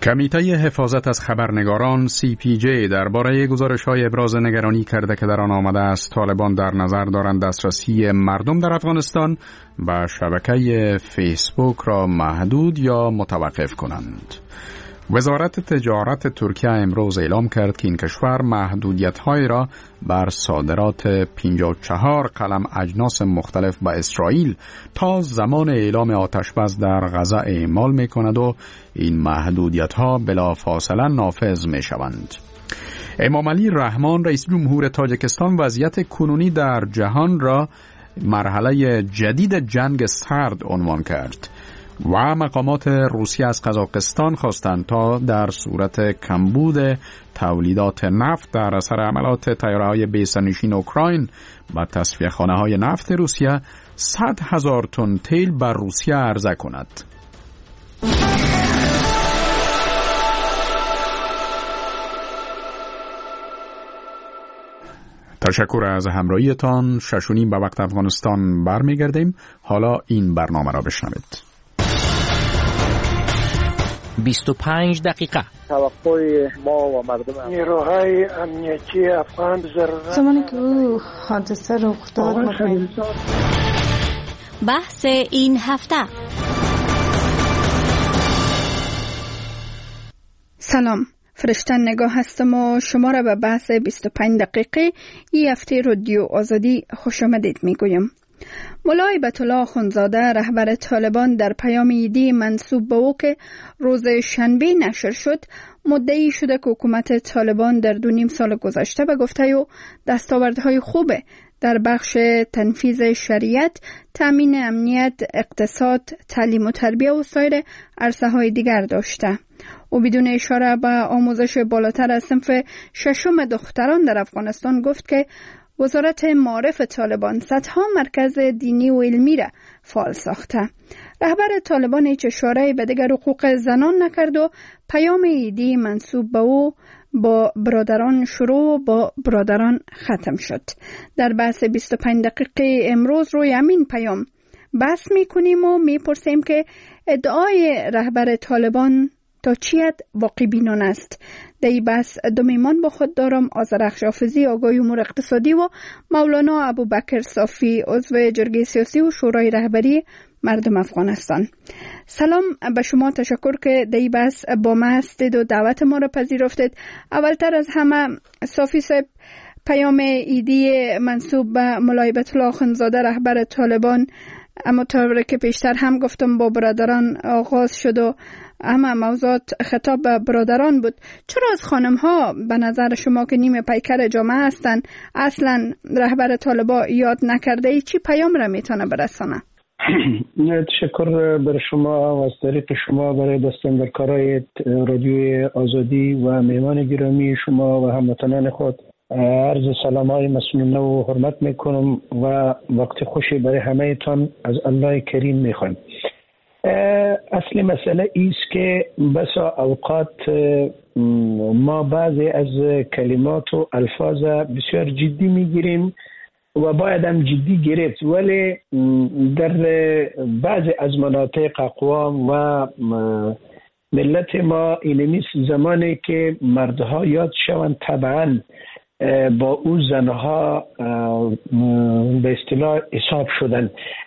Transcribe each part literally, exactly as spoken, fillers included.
کمیته حفاظت از خبرنگاران سی پی جی درباره گزارش‌های ابراز نگرانی کرده که در آن آمده است طالبان در نظر دارند دسترسی مردم در افغانستان به شبکه فیسبوک را محدود یا متوقف کنند. وزارت تجارت ترکیه امروز اعلام کرد که این کشور محدودیت‌های را بر صادرات پنجاه و چهار قلم اجناس مختلف به اسرائیل تا زمان اعلام آتشبس در غزه اعمال می‌کند و این محدودیت‌ها بلافاصله نافذ می‌شوند. امامعلی رحمان رئیس جمهور تاجیکستان وضعیت کنونی در جهان را مرحله جدید جنگ سرد عنوان کرد و مقامات روسیه از قزاقستان خواستند تا در صورت کمبود تولیدات نفت در اثر عملات طیاره‌های بی‌سرنشین اوکراین به تصفیه‌خانه‌های نفت روسیه صد هزار تن تیل بر روسیه عرضه کند. تشکر از همراهیتان. شش و نیم به وقت افغانستان برمیگردیم. حالا این برنامه را بشنوید. بیست و پنج دقیقه توقع ما و مردم نیروهای امنیتی افغان ضرورت زمانی که او حادثه رخ داد بحث این هفته. سلام، فرشته نگاه هستم و شما را به بحث بیست و پنج دقیقه این هفته رادیو آزادی خوش آمدید میگویم. ملا هیبت الله آخوندزاده رهبر طالبان در پیام ایدی منسوب به او که روز شنبه نشر شد مدعی شده که حکومت طالبان در دو نیم سال گذشته به گفته او دستاوردهای خوب در بخش تنفیذ شریعت، تامین امنیت، اقتصاد، تعلیم و تربیه و سایر عرصه‌های دیگر داشته. او بدون اشاره به آموزش بالاتر از صنف ششم دختران در افغانستان گفت که وزارت معارف طالبان صدها مرکز دینی و علمی را فعال ساخته. رهبر طالبان هیچ اشاره‌ای به دیگر حقوق زنان نکرد و پیام ایدی منسوب به او با برادران شروع و با برادران ختم شد. در بحث بیست و پنج دقیقه امروز روی همین پیام بحث می‌کنیم و می‌پرسیم که ادعای رهبر طالبان تا چی حد واقع بینانه است. در این بحث دو میهمان با خود دارم: آذرخش حافظی آگاه امور اقتصادی و مولانا ابوبکر صافی عضو جرگه سیاسی و شورای رهبری مردم افغانستان. سلام به شما، تشکر که در این بحث با ما هستید و دعوت ما را پذیرفتید. اولتر از همه صافی صاحب، پیام ایدی منسوب به ملا هیبت الله آخوندزاده رهبر طالبان اما طور که پیشتر هم گفتم با برادران آغاز شد و اما موضوعات خطاب به برادران بود. چرا از خانم ها به نظر شما که نیم پیکر جامعه هستند اصلا رهبر طالبان یاد نکرده ای چی پیام را میتونه برسانه؟ تشکر بر شما و از طریق شما برای دستاندرکارای رادیوی آزادی و مهمان گرامی شما و هموطنان خود عرض سلام های مسنونه و حرمت میکنم و وقت خوشی برای همه تان از الله کریم میخوایم. اصل مسئله ایست که بسا اوقات ما بعضی از کلمات و الفاظ بسیار جدی میگیریم و باید هم جدی گرفت، ولی در بعضی از مناطق اقوام و ملت ما اینمیست زمانی که مردها یاد شوند طبعا با او زنها به اصطلاح حساب شدن،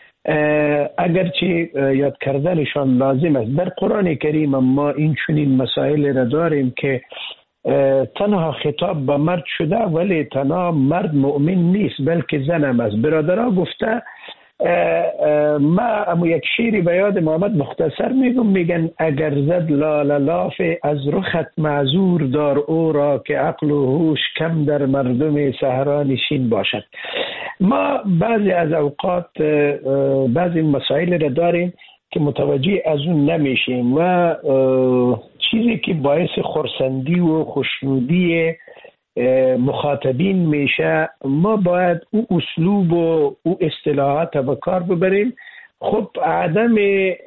اگرچه یاد کردنشان لازم است. در قرآن کریم ما این چنین مسائل را داریم که تنها خطاب به مرد شده ولی تنها مرد مؤمن نیست بلکه زن هم است. برادرها گفته ما اما یک شیری به یاد محمد مختصر میگم، میگن اگر زد لال لاف از رخت معذور دار او را که عقل و هوش کم در مردم صحرا نشین باشد. ما بعضی از اوقات بعضی مسائل را داریم که متوجه از اون نمیشیم و چیزی که باعث خرسندی و خوشنودی مخاطبین میشه ما باید او اسلوب و او اصطلاحات به کار ببریم. خب عدم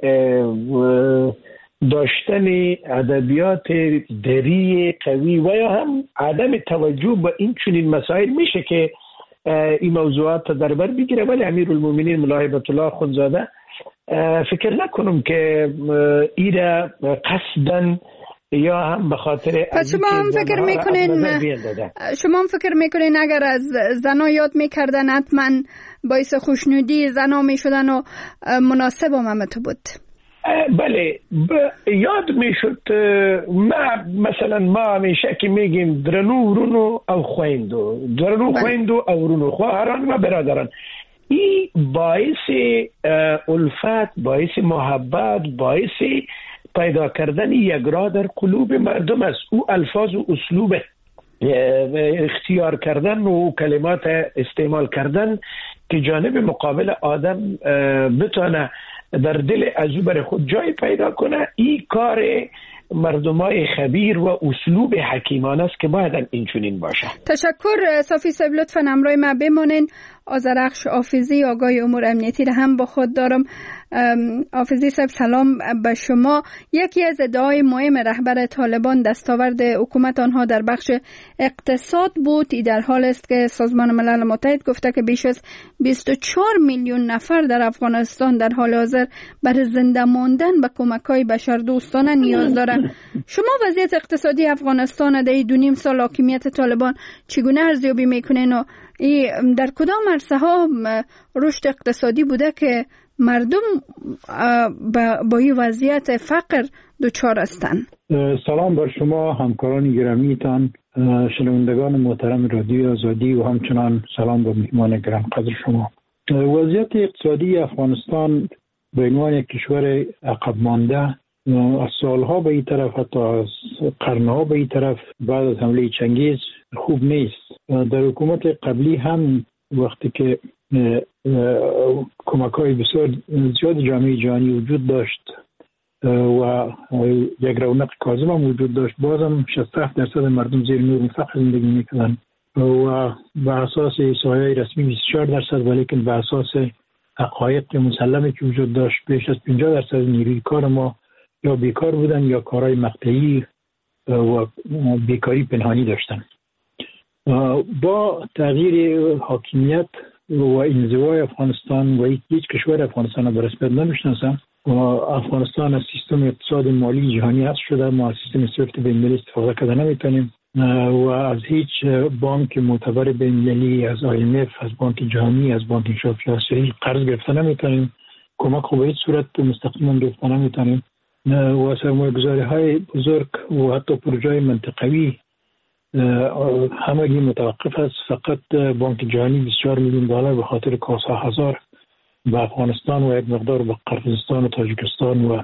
داشتن ادبیات دری قوی و یا هم عدم توجه به این چنین مسائل میشه که این موضوعات در بر بگیره، ولی امیرالمومنین ملا هیبت الله آخوندزاده فکر نکنم که ایره قصدن یا هم به خاطر پس شما هم فکر میکنین شما هم فکر میکنین اگر از زنا یاد میکردن حتما باعث خوشنودی زنا میشدن و مناسب هم تو بود؟ بله یاد میشد. ما مثلا ما همیشه که میگیم درنو ورونو او خویندو، درنو خویندو او ورونو، خواهران و برادران. این باعث الفت، باعث محبت، باعث پیدا کردن یک راه در قلوب مردم است. او الفاظ و اسلوب اختیار کردن و کلمات استعمال کردن که جانب مقابل آدم بتونه در دل ازو برای خود جای پیدا کنه، این کار مردمای خبیر و اسلوب حکیمانه است که باید این چنین باشه. تشکر صافی صاحب، لطفاً همراه ما بمانین. آذرخش حافظی آگاه امور امنیتی را هم با خود دارم. حافظی صاحب سلام به شما. یکی از ادعای مهم رهبر طالبان دستاورد حکومت آنها در بخش اقتصاد بود. ای در حال است که سازمان ملل متحد گفته که بیش از بیست و چهار میلیون نفر در افغانستان در حال حاضر برای زنده ماندن به کمک‌های بشردوستانه نیاز دارند. شما وضعیت اقتصادی افغانستان در دو نیم سال حاکمیت طالبان چگونه ارزیابی میکنین و در کدام عرصه ها رشد اقتصادی بوده که مردم با این وضعیت فقر دچار هستند؟ سلام بر شما همکاران گرامیتان، شنوندگان محترم رادیو آزادی و همچنان سلام به مهمان گرانقدر شما. وضعیت اقتصادی افغانستان به عنوان یک کشور عقب مانده از سالها به این طرف، حتی از قرنها به این طرف بعد از حمله چنگیز خوب نیست. در حکومت قبلی هم وقتی که کمک‌های بسیار زیاد جامعه جهانی وجود داشت و یک رونق کاذب هم وجود داشت، بازم شصت و هفت درصد مردم زیر نور فقر زندگی می‌کردند و به اساس احصایه‌های رسمی بیست و چهار درصد، ولیکن به اساس حقایق مسلمه که وجود داشت بیش از پنجاه درصد نیروی کار ما یا بیکار بودن یا کارهای مقطعی و بیکاری پنهانی داشتن. با تغییر حاکمیت و انزوای افغانستان و هیچ کشور افغانستان را به رسمیت نمیشناسم و افغانستان از سیستم اقتصاد مالی جهانی حذف شده. ما از سیستم سویفت بین‌المللی استفاده کرده نمیتونیم و از هیچ بانک معتبر بین‌المللی، از آی ام اف، از بانک جهانی، از بانک انشافی آسیایی قرض گرفته نمیتونیم. کمک خوب هیچ صورت مستقیما گرفته نمیتونیم و سرمایه‌گذاری های بزرگ و حتی پروژه منطقوی همگی متوقف است. فقط بانک جهانی بیست و چهار میلیون دلار به خاطر کاسا هزار به افغانستان و یک مقدار به قرقیزستان و تاجیکستان و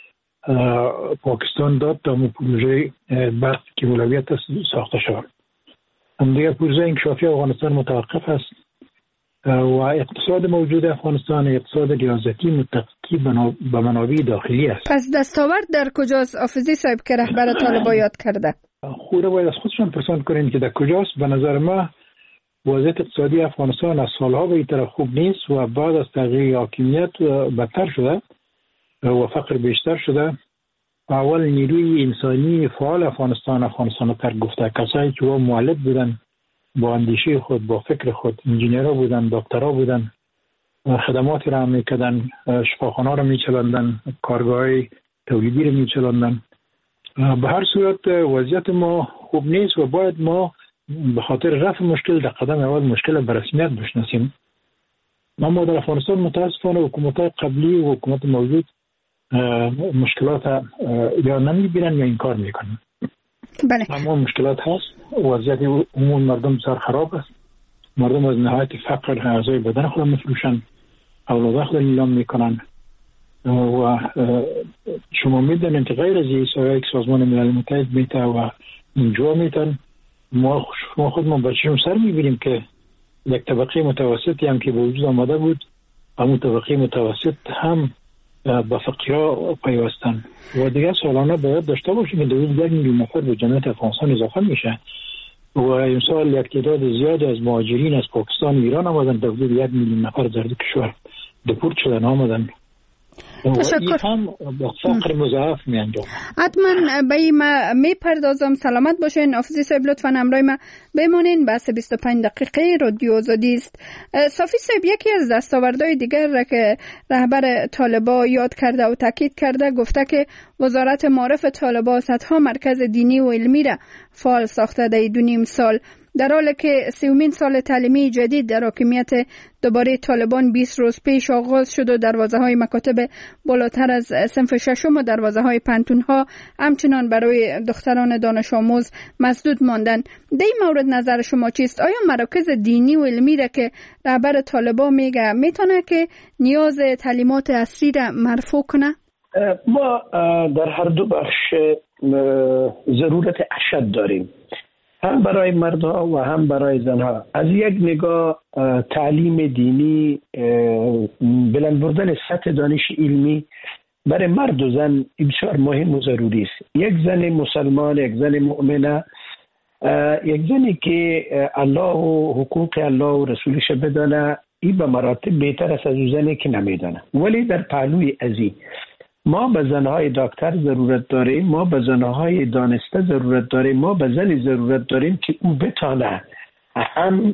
پاکستان داد تا مو پروژه برق که اولویت ساخته شود. هم دیگر پروژه انکشافی افغانستان متوقف است و اقتصاد موجود افغانستان اقتصاد ریاضتی متکی به منابع داخلی است. پس دستاورد در کجاست حافظی صاحب که رهبر طالبان یاد کرده؟ خوره باید از خودشون پرسان کنین که در کجاست. به نظر ما وضعیت اقتصادی افغانستان از سالها به این طرف خوب نیست و بعد از تغییر حاکمیت بدتر شده و فقر بیشتر شده. اول نیروی انسانی فعال افغانستان افغانستان ترک گفته، کسایی که و مولد بودن، با اندیشه خود، با فکر خود، انجینیرها بودن، دکترها بودن، خدماتی را میکردن، شفاخانه را میچلاندن، کارگاه تولیدی را میچلاندن. به هر صورت وضعیت ما خوب نیست و باید ما به خاطر رفع مشکل در قدم اول مشکل به رسمیت بشناسیم. ما در افغانستان متاسفانه حکومت قبلی و حکومت موجود مشکلات یا نمیبینن یا انکار میکنن. بله. اما مشکلات هست. وضعیت عموم مردم بسیار خراب است. مردم از نهایت فقر اعضای بدن خود میفروشن، اولاد خود نیلام میکنن و شما میدونید که غیر از ایسای که سازمان ملل متحد میته و اینجا میتن، ما شما خود ما بچه‌م سر میبینیم که یک طبقه متوسطی هم که به وجود آمده بود، همون طبقه متوسط هم با فقیرها پیوستن و دیگه سالانه باید داشته باشیم که دوید یک میلیون نفر به جمعیت افغانستان اضافه میشه و این سال یک تعداد زیاد از مهاجرین از پاکستان و ایران آمدن، در حدود یک میلیون نفر در دو کشور دپورت شدن آمدن تشکر. هم با فقر مضاعف می انجام. حتما به این می پردازم. سلامت باشین. حافظی صاحب لطفا همراه ما بمونین. بحث بیست و پنج دقیقه رادیو آزادی است. صافی صاحب، یکی از دستاوردهای دیگر را که رهبر طالبان یاد کرده و تاکید کرده، گفته که وزارت معارف طالبان صدها مرکز دینی و علمی را فعال ساخته در دو نیم سال، در حالی که سیومین سال تعلیمی جدید در حاکمیت دوباره طالبان بیست روز پیش آغاز شد و دروازه های مکاتب بالاتر از صنف ششم و دروازه های پنتون ها همچنان برای دختران دانش آموز مسدود ماندن. در این مورد نظر شما چیست؟ آیا مراکز دینی و علمی را که رهبر طالبان میگه میتونه که نیاز تعلیمات عصری را مرفوع کنه؟ ما در هر دو بخش ضرورت اشد داریم، هم برای مردها و هم برای زنها. از یک نگاه تعلیم دینی، بلند بردن سطح دانش علمی برای مرد و زن بسیار مهم و ضروری است. یک زن مسلمان، یک زن مؤمنه، یک زنی که الله و حقوق الله و رسولش بدانه، این به مراتب بهتر است از زنی که نمیدانه. ولی در پهلوی ازی ما به زنهای دکتر ضرورت داریم، ما به زنهای دانسته ضرورت داریم، ما به زنی ضرورت داریم که او بتانه هم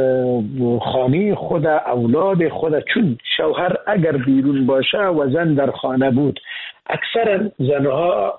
خانه خود، اولاد خود، چون شوهر اگر بیرون باشه و زن در خانه بود، اکثرا زنها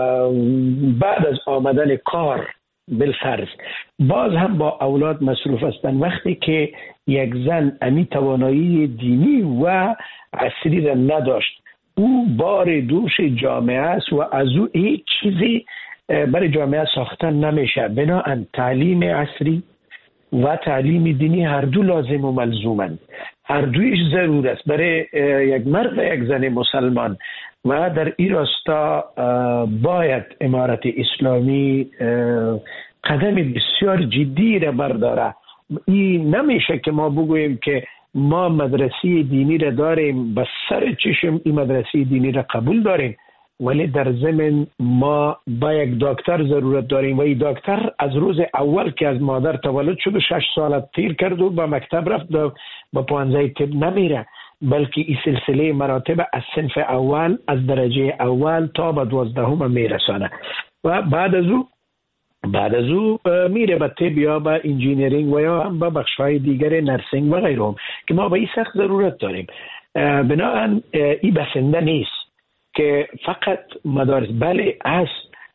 بعد از آمدن کار بالفرض باز هم با اولاد مصروف هستند. وقتی که یک زن امی توانایی دینی و عصری را نداشت، او بار دوش جامعه است و از او هیچ چیزی برای جامعه ساختن نمیشه. بنابراین تعلیم عصری و تعلیم دینی هر دو لازم و ملزومند، هر دویش ضرور است برای یک مرد و یک زن مسلمان. و در این راستا باید امارت اسلامی قدم بسیار جدی را برداره. این نمیشه که ما بگوییم که ما مدرسه دینی را داریم، بس سر چشم این مدرسه دینی را قبول داریم، ولی در ضمن ما با یک دکتر ضرورت داریم و این دکتر از روز اول که از مادر تولد شد و شش سال تیر کرد و به مکتب رفت با پانزده طب نمیره، بلکه این سلسله مراتب از صنف اول، از درجه اول تا به دوازدهم میرسانه و بعد از او بعد از او میره به طب یا به انجینیرینگ و یا هم به بخش‌های دیگر نرسینگ و غیره که ما به این سخت ضرورت داریم. بنابراین این بسنده نیست که فقط مدارس، بله از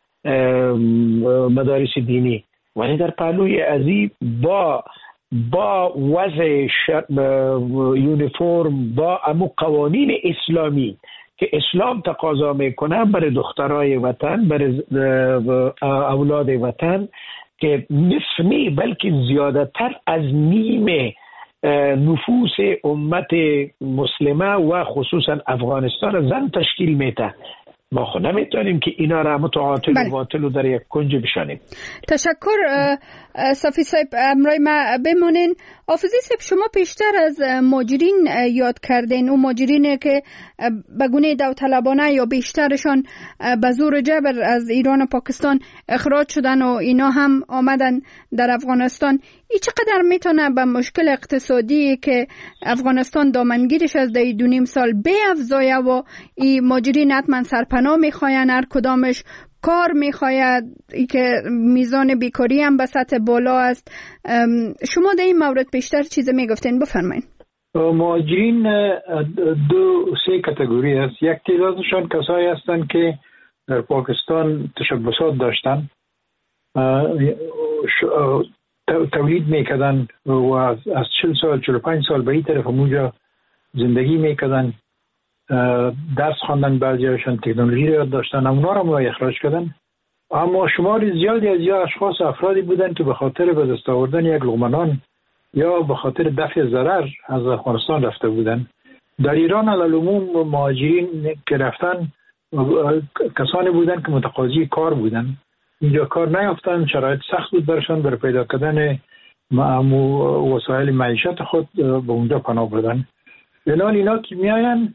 مدارس دینی، ولی در پهلوی ازی با با وضع یونیفرم، با امو قوانین اسلامی که اسلام تقاضا میکنه برای دخترای وطن، برای اولاد وطن، که نصف نی بلکه زیاده تر از نیم نفوس امت مسلمه و خصوصا افغانستان زن تشکیل میده. ما خود نمیتونیم که اینا را متعاطل و باطل در یک کنج بشانیم. تشکر صافی صاحب، امرای ما بمونین. حافظی صاحب، شما پیشتر از ماجرین یاد کردین، اون ماجرین که به گونه داوطلبانه یا بیشترشان به زور جبر از ایران و پاکستان اخراج شدن و اینا هم آمدن در افغانستان. ای چقدر میتونه به مشکل اقتصادی که افغانستان دامنگیرش از دی دو نیم سال به افزایه و این ماجرین حتما سرپناه میخواین، هر کدامش کار میخواید، ای که میزان بیکاری هم به سطح بالا است. شما در این مورد بیشتر چیز میگفتین، بفرمایید. مهاجرین دو سه کاتگوری است. یک تعدادشان کسایی هستند که در پاکستان تشبسات داشتن، تولید میکردن و از چهل سال چهل و پنج سال به این طرف اونجا زندگی میکردن، درس خواندن، بعضیاشان تکنولوژی رو یاد داشتن، اونا رو ما اخراج کردن. اما شمار زیادی از یا اشخاص افرادی بودن که به خاطر به دست آوردن یک لقمه نان یا به خاطر دفع ضرر از افغانستان رفته بودن. در ایران علالعموم مهاجرین که رفتن کسانی بودن که متقاضی کار بودن، اینجا کار نیافتن، شرایط سخت بود برشان برای پیدا کردن وسایل معیشت خود، به اونجا پناه بردن. بنابراین اینا که میاین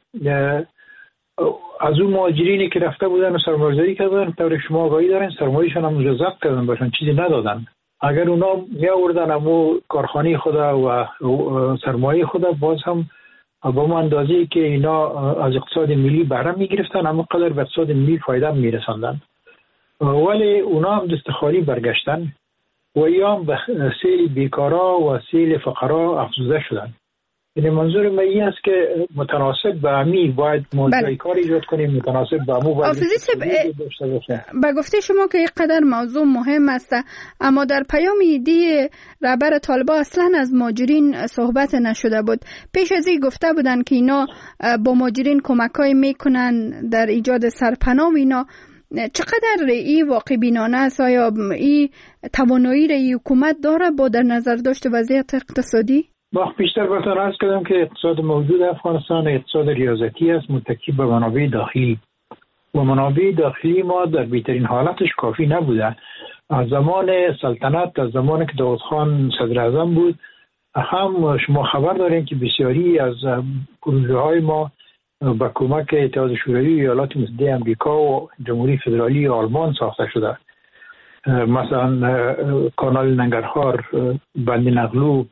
از اون مهاجرینی که رفته بودن و سرمایه‌گذاری کردن، طور شما آگاهی دارن، سرمایه‌شان هم اونجا ضبط کردن باشن، چیزی ندادن. اگر اونا می آوردن امو کارخانه خود و سرمایه خود، باز هم با اون اندازه‌ای که اینا از اقتصاد ملی بهره میگرفتن اما قدر به اقتصاد ملی فایده میرساندن، ولی اونا هم دست خالی برگشتن و ایام به سیل بیکارا و سیل فقرا افزوده شدن. یعنی منظور من این است که متناسب به امی باید موضوع کار ایجاد کنیم، متناسب به امو باید داشته باشه. با گفته شما که اینقدر موضوع مهم است، اما در پیام ایدی رهبر طالبان اصلا از مهاجرین صحبت نشده بود. پیش از این گفته بودن که اینا با مهاجرین کمکای میکنن در ایجاد سرپناه و اینا. چقدر این واقع بینانه است؟ آیا این توانایی را حکومت داره با در نظر داشت وضعیت اقتصادی؟ ما بیشتر براتون عرض کردم که اقتصاد موجود افغانستان اقتصاد ریاضتی است، متکی به منابع داخلی و منابع داخلی ما در بهترین حالتش کافی نبوده. از زمان سلطنت، از زمان که داود خان صدر اعظم بود، هم شما خبر دارین که بسیاری از پروژه های ما با کمک اتحاد شوروی ایالات متحده آمریکا و جمهوری فدرالی آلمان ساخته شده. مثلا کانال ننگرهار، بند نقلو،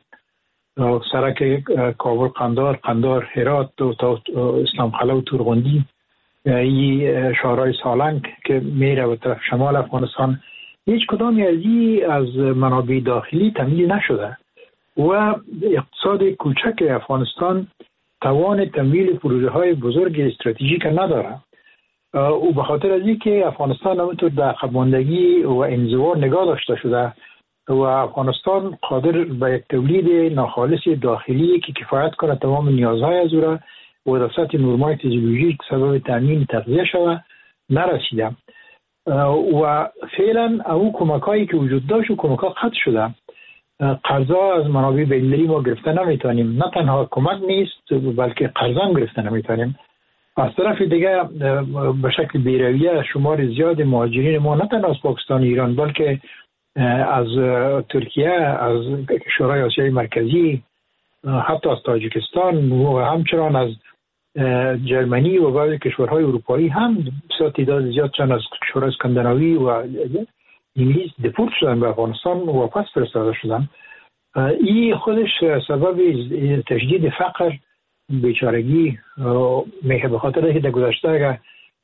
سرک کابل قندار، قندار هرات و تا اسلام قلعه و تورغندی، این شهرهای سالنگ که میره به طرف شمال افغانستان، هیچ کدامی از این از منابع داخلی تامین نشده و اقتصاد کوچک افغانستان توان تمویل پروژه های بزرگ استراتژیک نداره. او به خاطر از اینکه افغانستان همونطور در عقب ماندگی و انزوا نگاه داشته شده و افغانستان قادر به یک تولید ناخالص داخلی که کفایت کنه تمام نیازهای از او را و در سطح نرمای فیزیولوژیک سبب تامین تغذیه شده نرسیده و فعلا او کمکایی که وجود داشت و کمک‌ها قطع شده. قرضا از منابع بین‌المللی ما گرفته نمیتونیم، نه تنها کمک نیست بلکه قرضا هم گرفته نمیتونیم. از طرف دیگه به شکل بی‌رویه شمار زیاد مهاجرین ما نه تنها از پاکستان و ایران بلکه از ترکیه، از شورای آسیای مرکزی، حتی از تاجیکستان و همچنان از جرمنی و بعضی کشورهای اروپایی هم بسیار تعداد زیاد چند از کشورهای اسکاندیناوی و انگلیس دپورت شدن به افغانستان و واپس فرستاده شدن. این خودش سبب تشدید فقر، بیچارگی میشه. به خاطر اینکه در گذشته اگر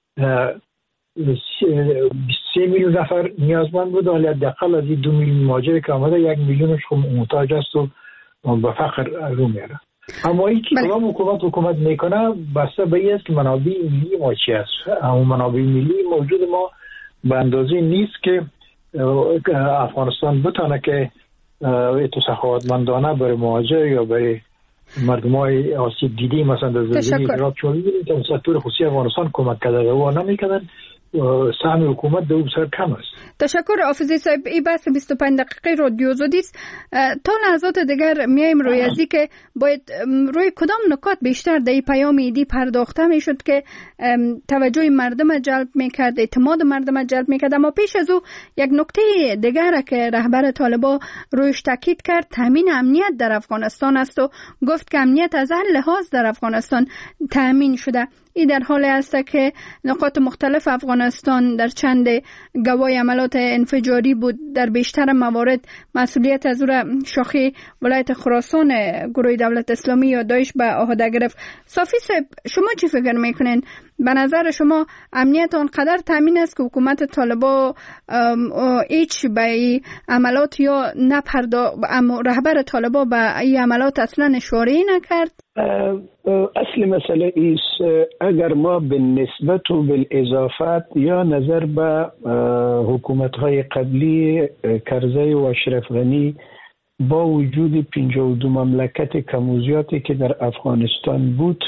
سه میلیون نفر نیازمند بود، ولی حداقل از این دو میلیون مهاجر که آمده یک میلیونش محتاج است و به فقر رو میاره. اما این که کدام حکومت حکومت میکنه بسته به این است که منابع ملی ما چی است. اما منابع ملی موجود ما به اندازه نیست که افغانستان بتونه که تو سخاوتمندانه برای مهاجر یا برای مردم های آسیب دیده مثلا در زلزله عراق چون می‌بینید که سکتور خصوصی افغانستان کمک کرده و نمی‌کردن، سهم حکومت دو بسیار کم است. تشکر حافظی صاحب. این بحث بیست و پنج دقیقه رادیو آزادی است. تا لحظات دیگر میایم روی ازی که باید روی کدام نکات بیشتر در این پیام ایدی پرداخته میشد که توجه مردم جلب میکرد، اعتماد مردم جلب میکرد. اما پیش از او یک نکته دیگر که رهبر طالبان رویش تاکید کرد تامین امنیت در افغانستان است و گفت که امنیت از هر لحاظ در افغانستان تامین شده. این در حال است که نقاط مختلف افغانستان در چند گواهی عملات انفجاری بود. در بیشتر موارد مسئولیت از او را شاخه ولایت خراسان گروه دولت اسلامی یا داعش به عهده گرفت. صافی صاحب، شما چی فکر میکنین؟ به نظر شما امنیت آنقدر تامین است که حکومت طالبان هیچ به عملات یا نپردا رهبر طالبان به این عملات اصلا اشاره نکرد؟ اصل مسئله ایست اگر ما به نسبت و بالاضافت یا نظر به حکومت‌های قبلی کرزی و اشرف غنی با وجود پنجاه و دو مملکت کموزیاتی که در افغانستان بود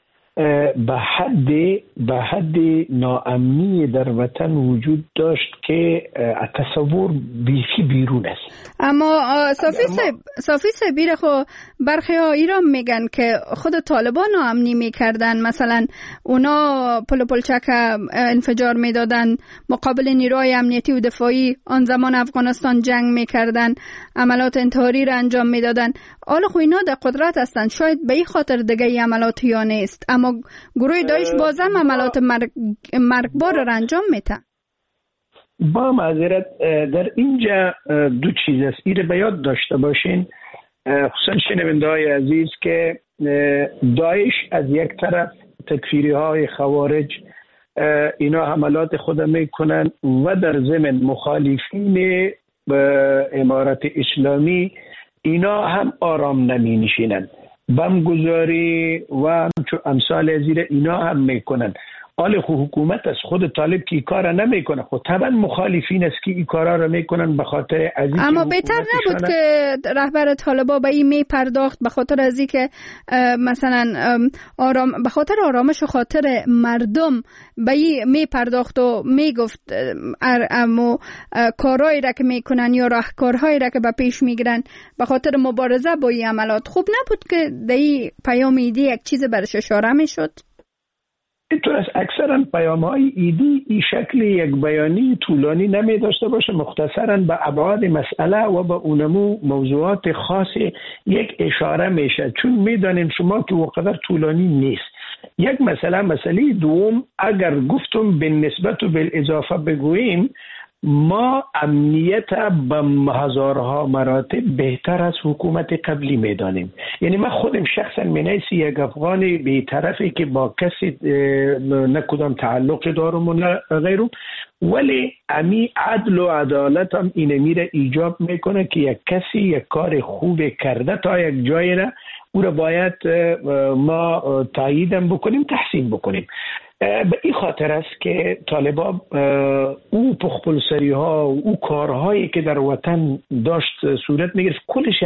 به حد به حد ناامنی در وطن وجود داشت که تصور بیخی بیرون است. اما صافی صاحب صافی صاحب خو برخی ها ایران میگن که خود طالبان ناامنی میکردن، مثلا اونا پل پلچک انفجار میدادن مقابل نیروهای امنیتی و دفاعی آن زمان افغانستان جنگ میکردن، عملات انتحاری را انجام میدادن. حالا خو اینا در قدرت هستند، شاید به این خاطر دیگه این عملات یا نیست، اما گروه داعش بازم عملات مرگ مرگبار را انجام میده. با معذرت در اینجا دو چیز است، این به یاد داشته باشین. خصوصا شنونده های عزیز که داعش از یک طرف، تکفیری های خوارج اینا حملات خود میکنن و در ضمن مخالفین امارت اسلامی اینا هم آرام نمی نشینن، بمگذاری و امثال زیر اینا هم میکنن. حال خو حکومت از خود طالب که این کار نمیکنه، خود طبعا مخالفین است که این کارا رو میکنن به خاطر از این. اما بهتر نبود که رهبر طالبا به این می پرداخت به خاطر از این که مثلا آرام به خاطر آرامش و خاطر مردم به این می پرداخت و میگفت اما کارهایی را که میکنن یا راهکارهایی را که به پیش میگیرن به خاطر مبارزه با این عملات، خوب نبود که در این پیام ایدی یک چیز برش اشاره میشد؟ اینطور است. اکثرا پیام های ایدی این شکل یک بیانی طولانی نمی داشته باشه، مختصرا به ابعاد مسئله و به اونمو موضوعات خاص یک اشاره میشه، چون میدانیم شما که وقدر طولانی نیست. یک مسئله مسئله دوم، اگر گفتم به نسبت و به اضافه بگوییم، ما امنیت به هزارها مراتب بهتر از حکومت قبلی میدانیم. یعنی من خودم شخصا منیسی یک افغانی به طرفی که با کسی نه کدام تعلق دارم و نه غیرم، ولی امی عدل و عدالت هم این میره ایجاب میکنه که یک کسی یک کار خوب کرده تا یک جایی را او را باید ما تاییدم بکنیم، تحسین بکنیم. به این خاطر است که طالبان او پخپلسری ها او کارهایی که در وطن داشت صورت میگرفت کلش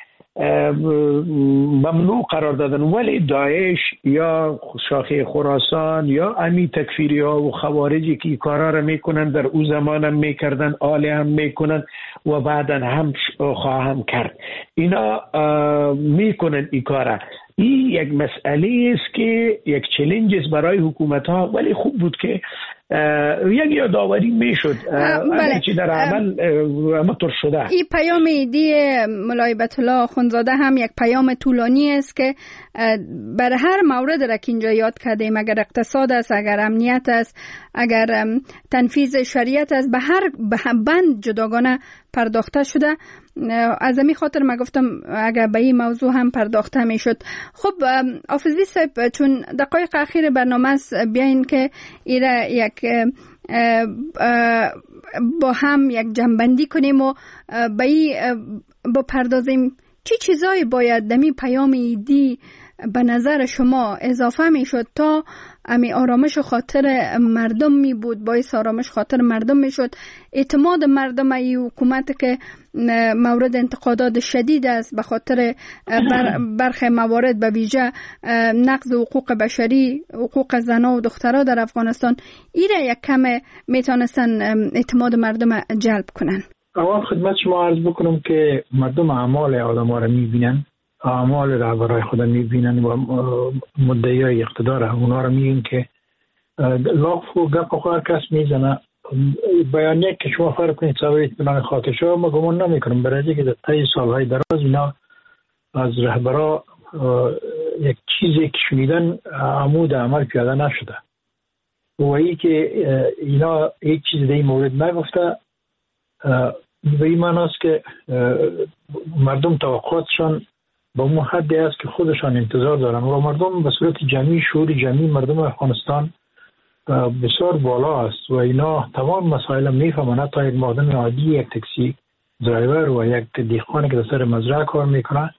ممنوع قرار دادن، ولی داعش یا شاخه خراسان یا امی تکفیری ها و خوارجی که این کارها را میکنن در او زمان هم میکردن، آلی هم میکنن و بعدا هم خواهم کرد. اینا میکنن این کارا. این یک مسئله است که یک چالش است برای حکومت ها، ولی خوب بود که یک یادآوری میشد اگر چی در عمل مطور شده. این پیام ایدی مولای بیت الله اخوندزاده هم یک پیام طولانی است که برای هر مورد را که اینجا یاد کردیم، اگر اقتصاد است، اگر امنیت است، اگر تنفیذ شریعت است، به هر بند جداگانه پرداخته شده. از همین خاطر ما گفتم اگر به این موضوع هم پرداخته می شد. خب حافظی صاحب، چون دقایق اخیر برنامه است، بیاین که ایره یک با هم یک جنبندی کنیم و به این بپردازیم چی چیزایی باید دمی پیام ایدی به نظر شما اضافه می شد تا امی آرامش خاطر مردم می بود، باعث آرامش خاطر مردم می شد، اعتماد مردم ای حکومت که مورد انتقادات شدید است به خاطر بر برخی موارد به ویژه نقض حقوق بشری، حقوق زنان و دخترها در افغانستان، ایره یک کم میتونستن اعتماد مردم جلب کنن. اول خدمت شما عرض بکنم که مردم اعمال آدم ها را میبینن، اعمال رهبرای خود میبینن و مدعیای اقتدار اونا را میبینن که لاف و گپ و هر کس میزنه. بیانیه که شما فرق کنید سوایت بنام خاطر شما، ما گمان نمی کنم برای که در طی سالهای دراز اینا از رهبرا یک چیزی که شنیدن عمود عمل پیاده نشده و ای که اینا یک چیز در این مورد نگفته. به این معنی است که مردم توقعاتشان با اون حدی است که خودشان انتظار دارن و مردم به صورت جمعی، شعور جمعی مردم افغانستان بسیار بالا است و اینا تمام مسائل میفهمن. حتی یک مردم عادی، یک تاکسی درایور و یک دیخوانی که در سر مزرعه کار میکنه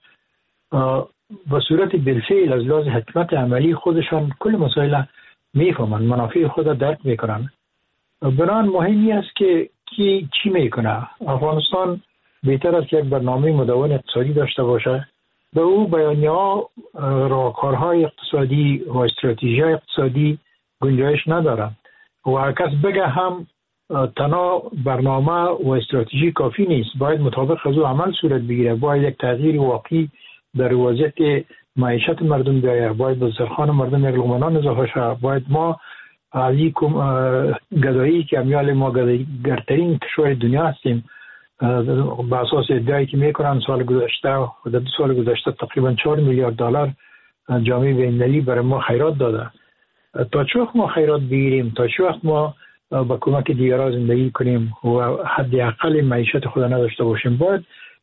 به صورت بالفعل از لحاظ حکمت عملی خودشان کل مسائل میفهمن، منافع خود درک میکنن. بنابراین مهمی است که کی چی میکنه. افغانستان بهتر است یک برنامه مدون اقتصادی داشته باشه، به او بیانیه‌ها، راهکارهای اقتصادی و استراتژی اقتصادی گنجایش ندارن و هر کس بگه هم تنها برنامه و استراتژی کافی نیست، باید مطابق از او عمل صورت بگیره، باید یک تغییر واقعی در وضعیت معیشت مردم بیاید، باید به سرخان مردم یک لقمه نان اضافه شود، باید ما از این گدایی که امیال ما گدایی‌گرترین کشور دنیا هستیم به اساس ادعایی که میکنن سال گذشته و در دو سال گذشته تقریبا چهار میلیارد دلار جامعه بین‌المللی برای ما خیرات داده. تا چه وقت ما خیرات بگیریم، تا چه وقت ما با کمک دیگران زندگی کنیم و حداقل معیشت خود نداشته باشیم؟ باید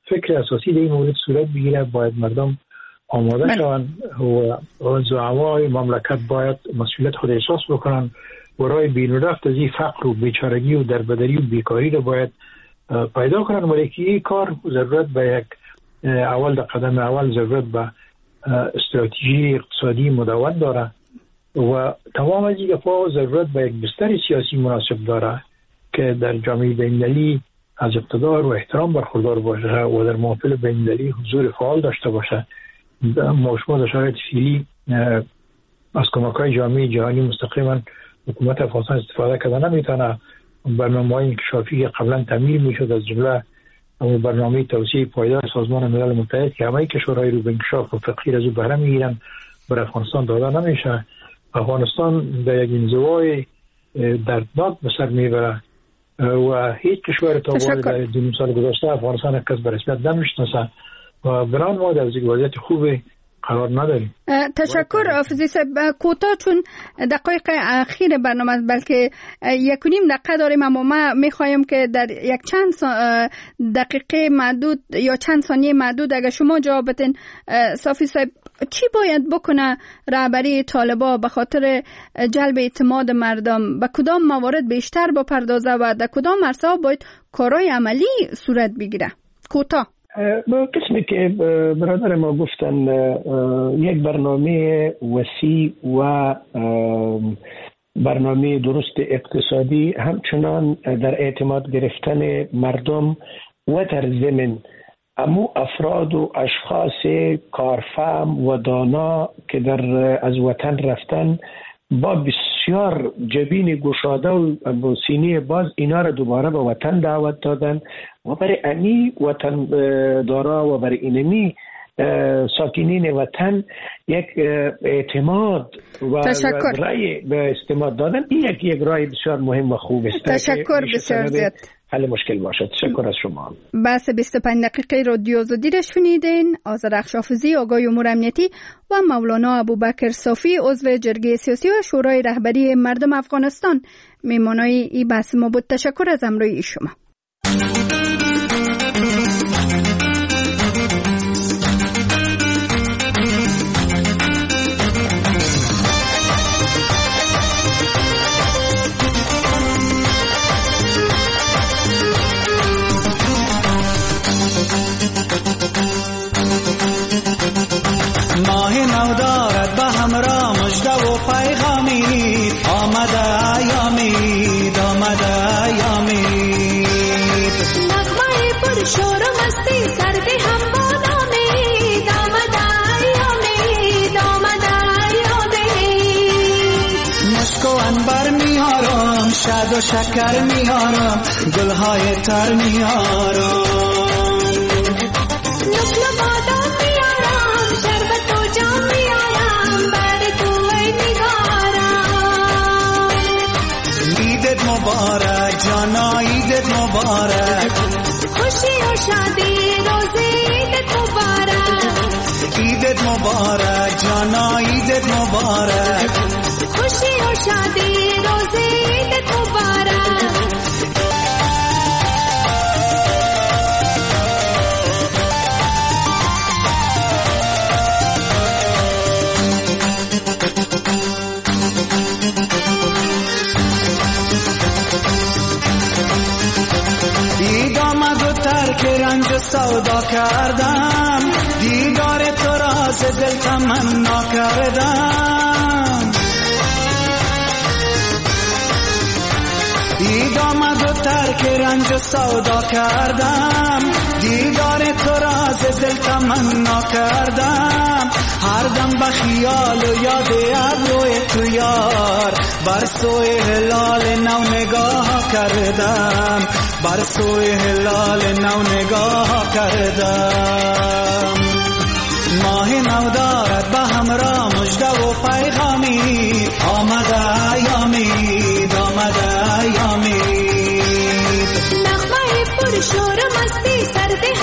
فکر اساسی در این مورد صورت بگیره، باید مردم آماده شوند و زعمای مملکت باید مسئولیت خود احساس بکنن و راه بین رفت از این فقر و بیچارگی و دربدری و بیکاری رو باید پیدا کنن. ولی که این کار ضرورت به یک اول در قدم اول ضرورت به استراتژی اقتصادی مدون داره و تمام از این گپا ضرورت به یک بستر سیاسی مناسب داره که در جامعه بین‌المللی از اقتدار و احترام برخوردار باشه و در محافل بین‌المللی حضور فعال داشته باشه. ما شما در شرایط فعلی از کمک‌های جامعه جهانی مستقیما حکومت افغانستان استفاده کرده نمیتونه. برنامه‌های انکشافی که قبلا تعمیل میشد از جمله برنامه توسعه پایدار سازمان ملل متحد که همه کشورهای رو به انکشاف و فقیر از او بهره میگیرن بر افغانستان داده نمیشه. افغانستان در یک انزوای دردناک به سر میبره و هیچ کشور تا حالا در دو سال گذشته افغانستان کس به رسمیت نمیشناسه و برای ما در وضعیت خوبی قرار نداریم. تشکر حافظی صاحب. کوتاه چون دقایق اخیر برنامه بلکه یک و نیم دقیقه داریم، اما ما میخوایم که در یک چند دقیقه معدود یا چند ثانیه معدود اگر شما جواب بدین صافی صاحب، چی باید بکنه رهبری طالبان به خاطر جلب اعتماد مردم؟ به کدام موارد بیشتر بپردازه و در کدام عرصه باید کارهای عملی صورت بگیره؟ کوتاه. با قسمی که برادر ما گفتن یک برنامه وسیع و برنامه درست اقتصادی، همچنان در اعتماد گرفتن مردم و در ضمن امو افراد و اشخاص کارفهم و دانا که در از وطن رفتن با بسیار جبین گشاده و سینه باز اینا را دوباره به وطن دعوت دادن و برای امی وطن دارا و برای اینمی ساکنین وطن یک اعتماد و رای به استماد دادن. این یک یک رای بسیار مهم و خوب است. تشکر بسیار زیاد. حل مشکل باشد. تشکر از شما. بحث بیست و پنج دقیقه رادیو آزادی را شنیدین. آذرخش حافظی آگاه امور امنیتی و مولانا ابوبکر صافی عضو جرگه سیاسی و شورای رهبری مردم افغانستان میمانای این بحث ما بود. تشکر از همراهی شما. ماه نو دارد به همراه مژده و پیغامی، آمده ایامید آمده ایامید، نغمه پر شور و مستی سردی هم بادامید، آمده ایامید آمده ایامید، مشک و عنبر میارم شاد و شکر میارم گلهای تر میارم، نقل بادام میارم شربت و جام میارم بر تو ای نگارم. عیدت مبارک جانا عیدت مبارک، خوشی و شادی روزی عیدت مبارک، عیدت مبارک جانا عیدت مبارک، خوشی و شادی روزی عیدت مبارک. عید آمد و ترک رنج سودا کردم، دیدار تو را ز دل تمنا کردم، عید آمد و ترک رنج سودا کردم، دیدار تو را ز دل تمنا کردم، هر دم به خیال و یاد ابروی تو یار، بر سوی هلال نو نگاه کردم، بر سوی هلال نو نگاه کردم. ماه نو دارد به همراه مژده و پیغامی، آمده ایامید آمده ایامید، نغمه پر شور و مستی سردی